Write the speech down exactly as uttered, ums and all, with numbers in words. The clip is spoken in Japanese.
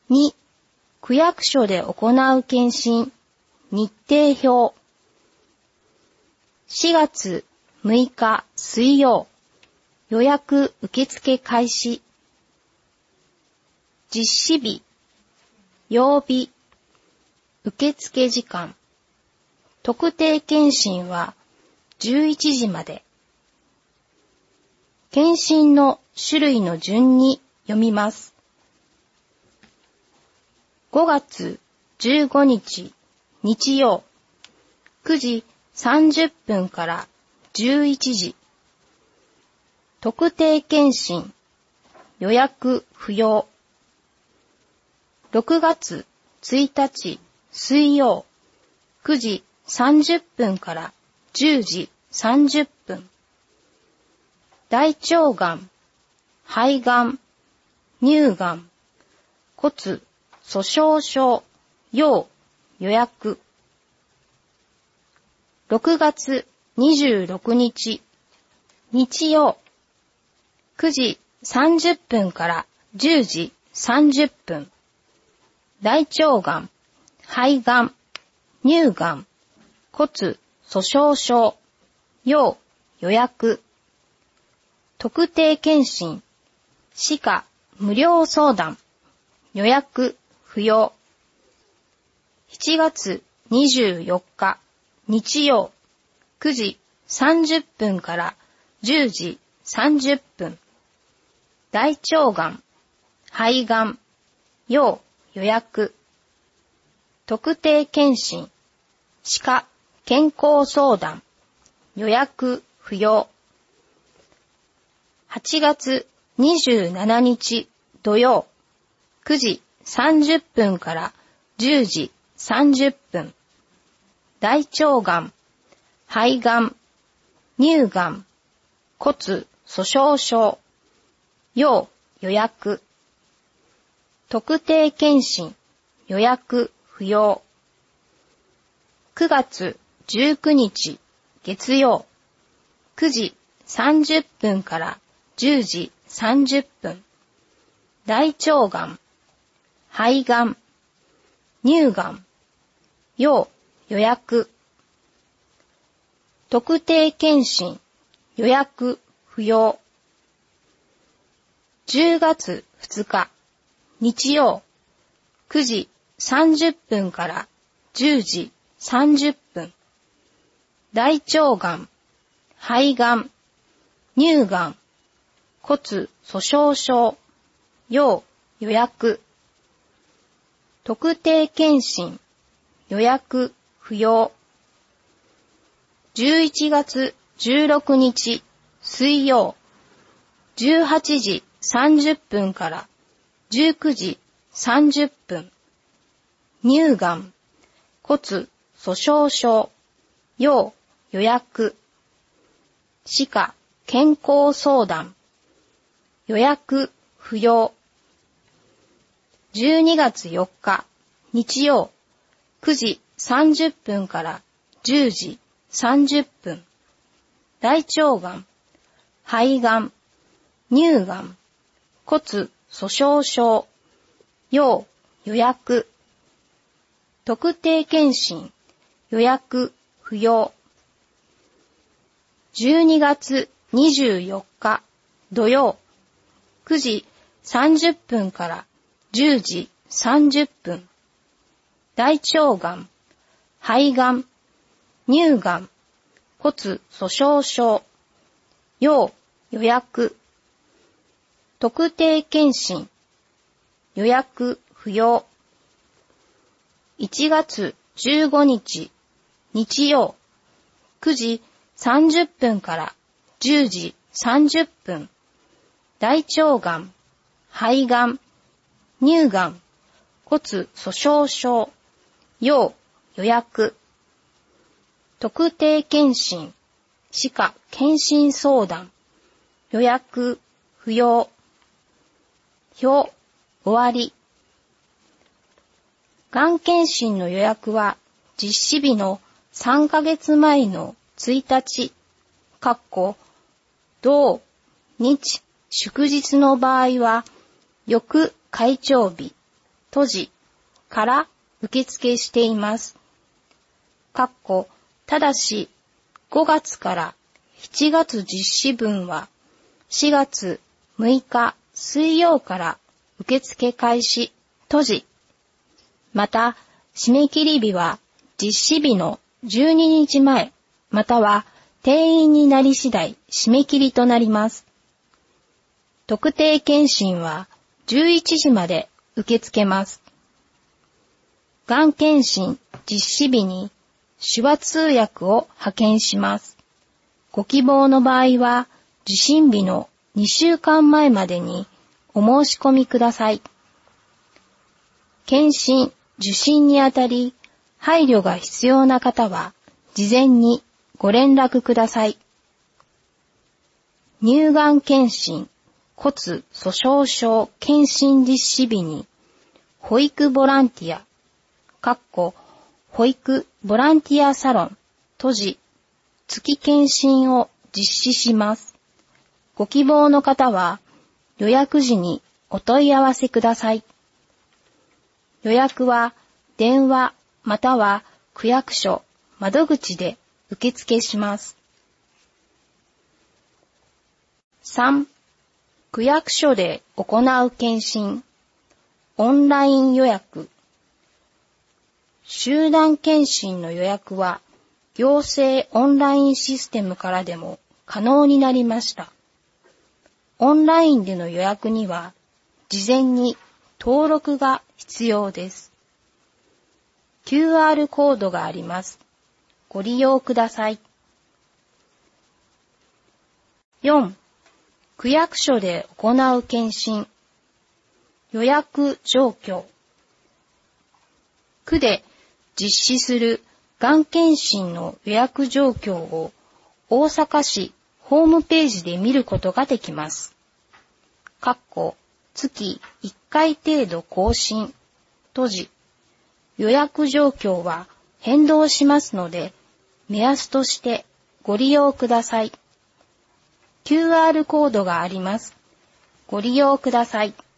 に、区役所で行う検診、日程表。しがつむいか水曜、予約受付開始。実施日、曜日、受付時間。特定検診はじゅういちじまで。検診の種類の順に読みます。ごがつじゅうごにち日曜、くじさんじゅっぷんからじゅういちじ。特定検診、予約不要。ろくがつついたち水曜、くじさんじゅっぷんからじゅうじさんじゅっぷん。大腸がん、肺がん、乳がん、骨粗鬆症、要予約。ろくがつにじゅうろくにち日曜、くじさんじゅっぷんからじゅうじさんじゅっぷん。大腸がん、肺がん、乳がん、骨粗鬆症、要予約。特定検診、歯科無料相談、予約不要。しちがつにじゅうよっか日曜、くじさんじゅっぷんからじゅうじさんじゅっぷん。大腸がん、肺がん、要予約。特定検診、歯科健康相談、予約不要。はちがつにじゅうしちにち土曜、くじさんじゅっぷんからじゅうじさんじゅっぷん。大腸がん、肺がん、乳がん、骨粗鬆症、要予約。特定検診、予約不要。くがつじゅうくにち月曜、くじさんじゅっぷんからじゅうじさんじゅっぷん。大腸がん、肺がん、乳がん、要予約。特定検診、予約不要。じゅうがつふつか日曜、くじさんじゅっぷんからじゅうじさんじゅっぷん。大腸がん、肺がん、乳がん、骨粗鬆症、要予約。特定検診、予約不要。じゅういちがつじゅうろくにち水曜、じゅうはちじさんじゅっぷんからじゅうくじさんじゅっぷん。乳がん、骨粗鬆症、要予約。歯科健康相談、予約不要。じゅうにがつよっか日曜、くじさんじゅっぷんからじゅうじさんじゅっぷん。大腸がん、肺がん、乳がん、骨粗鬆症、要予約。特定検診、予約不要。じゅうにがつにじゅうよっか土曜、くじさんじゅっぷんからじゅうじさんじゅっぷん。大腸がん、肺がん、乳がん、骨粗鬆症、要予約。特定検診、予約不要。いちがつじゅうごにち日曜、くじさんじゅっぷんからじゅうじさんじゅっぷん。大腸がん、肺がん、乳がん、骨粗鬆症、要予約。特定検診、歯科検診相談、予約不要。表、終わり。がん検診の予約は実施日のさんかげつまえのついたち、かっこ土、日、祝日の場合は翌開帳日、 閉じから受付しています。かっこただしごがつからしちがつ実施分はしがつむいか水曜から受付開始閉じ。また締め切り日は実施日のじゅうににちまえまたは定員になり次第締め切りとなります。特定健診はじゅういちじまで受け付けます。がん検診実施日に手話通訳を派遣します。ご希望の場合は受診日のにしゅうかんまえまでにお申し込みください。検診・受診にあたり配慮が必要な方は事前にご連絡ください。乳がん検診、骨粗鬆症検診実施日に保育ボランティア、かっこ保育ボランティアサロン、閉じ、月検診を実施します。ご希望の方は予約時にお問い合わせください。予約は電話または区役所、窓口で受付します。さん. 区役所で行う検診、オンライン予約。集団検診の予約は行政オンラインシステムからでも可能になりました。オンラインでの予約には事前に登録が必要です。キューアール コードがあります。ご利用ください。よん. 区役所で行う検診、予約状況。区で実施するがん検診の予約状況を大阪市ホームページで見ることができます。かっこ月いっかい程度更新、閉じ。予約状況は変動しますので、目安としてご利用ください。キューアール コードがあります。ご利用ください。